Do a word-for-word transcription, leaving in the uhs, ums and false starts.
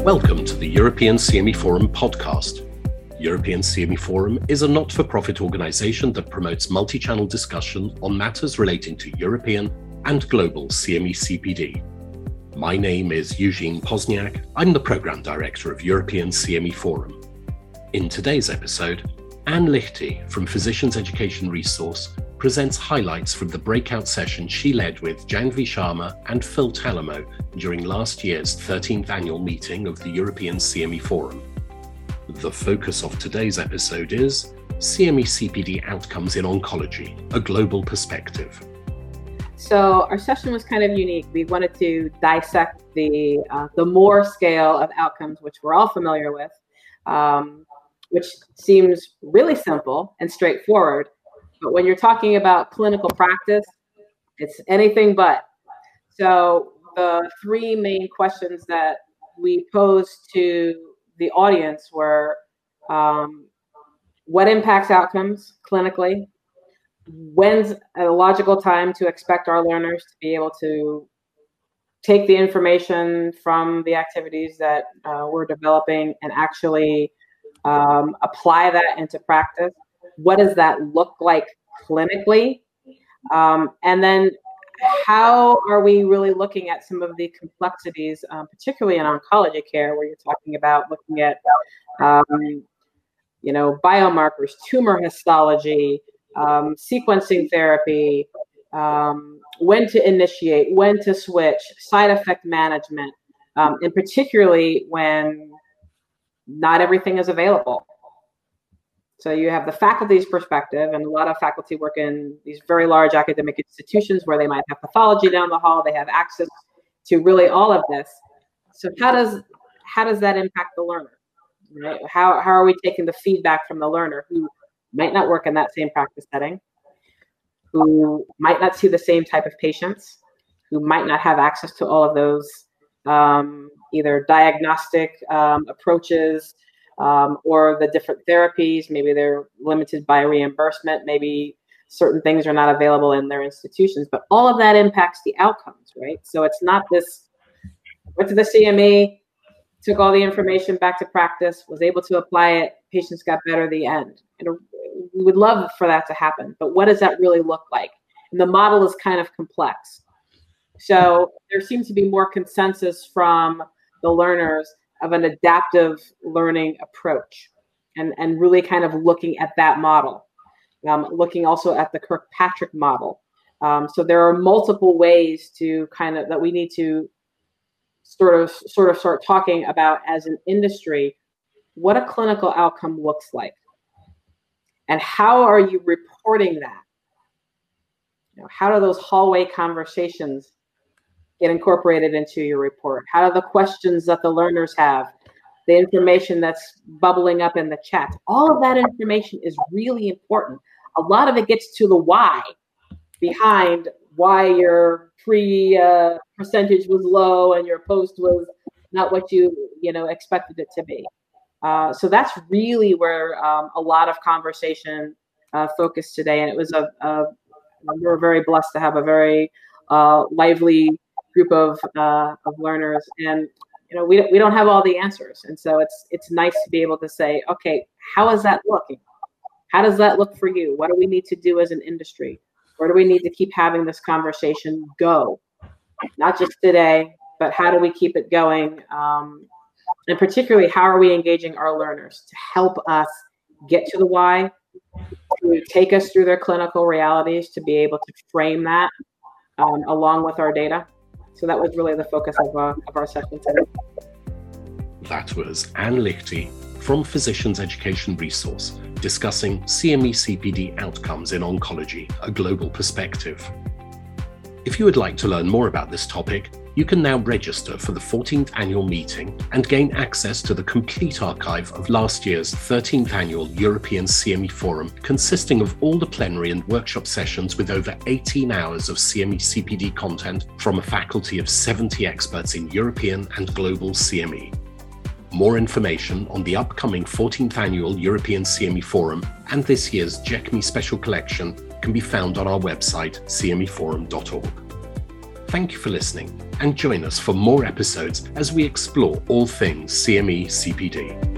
Welcome to the European C M E Forum podcast. European C M E Forum is a not-for-profit organisation that promotes multi-channel discussion on matters relating to European and global C M E C P D. My name is Eugene Pozniak. I'm the Programme Director of European C M E Forum. In today's episode, Anne Lichty from Physicians Education Resource presents highlights from the breakout session she led with Janvi Sharma and Phil Talamo during last year's thirteenth annual meeting of the European C M E Forum. The focus of today's episode is C M E C P D Outcomes in Oncology, a Global Perspective. So our session was kind of unique. We wanted to dissect the, uh, the more scale of outcomes, which we're all familiar with, um, which seems really simple and straightforward. But when you're talking about clinical practice, it's anything but. So the three main questions that we posed to the audience were, um, what impacts outcomes clinically? When's a logical time to expect our learners to be able to take the information from the activities that uh, we're developing and actually um, apply that into practice? What does that look like clinically? Um, and then how are we really looking at some of the complexities, um, particularly in oncology care, where you're talking about looking at, um, you know, biomarkers, tumor histology, um, sequencing therapy, um, when to initiate, when to switch, side effect management, um, and particularly when not everything is available. So you have the faculty's perspective, and a lot of faculty work in these very large academic institutions where they might have pathology down the hall, they have access to really all of this. So how does how does that impact the learner? Right? How, how are we taking the feedback from the learner who might not work in that same practice setting, who might not see the same type of patients, who might not have access to all of those um, either diagnostic um, approaches, Um, or the different therapies? Maybe they're limited by reimbursement. Maybe certain things are not available in their institutions, but all of that impacts the outcomes, right? So it's not this, went to the C M E, took all the information back to practice, was able to apply it, patients got better at the end. And we would love for that to happen, but what does that really look like? And the model is kind of complex. So there seems to be more consensus from the learners of an adaptive learning approach, and, and really kind of looking at that model, um, looking also at the Kirkpatrick model. Um, so there are multiple ways to kind of, that we need to sort of, sort of start talking about as an industry, what a clinical outcome looks like. And how are you reporting that? You know, how do those hallway conversations get incorporated into your report? How do the questions that the learners have, the information that's bubbling up in the chat, all of that information is really important. A lot of it gets to the why behind why your pre uh, percentage was low and your post was not what you you know expected it to be. Uh, so that's really where um, a lot of conversation uh, focused today, and it was a, a we were very blessed to have a very uh, lively group of uh, of learners, and you know we we don't have all the answers, and so it's it's nice to be able to say, okay, how is that looking? How does that look for you? What do we need to do as an industry? Where do we need to keep having this conversation go? Not just today, but how do we keep it going? Um, and particularly, how are we engaging our learners to help us get to the why, to take us through their clinical realities, to be able to frame that um, along with our data. So that was really the focus of, uh, of our session today. That was Anne Lichty from Physicians Education Resource discussing C M E C P D outcomes in oncology, a global perspective. If you would like to learn more about this topic, you can now register for the fourteenth annual meeting and gain access to the complete archive of last year's thirteenth annual European C M E Forum, consisting of all the plenary and workshop sessions with over eighteen hours of C M E C P D content from a faculty of seventy experts in European and global C M E. More information on the upcoming fourteenth annual European C M E Forum and this year's J E C M E Special Collection can be found on our website, c m e forum dot org. Thank you for listening, and join us for more episodes as we explore all things C M E C P D.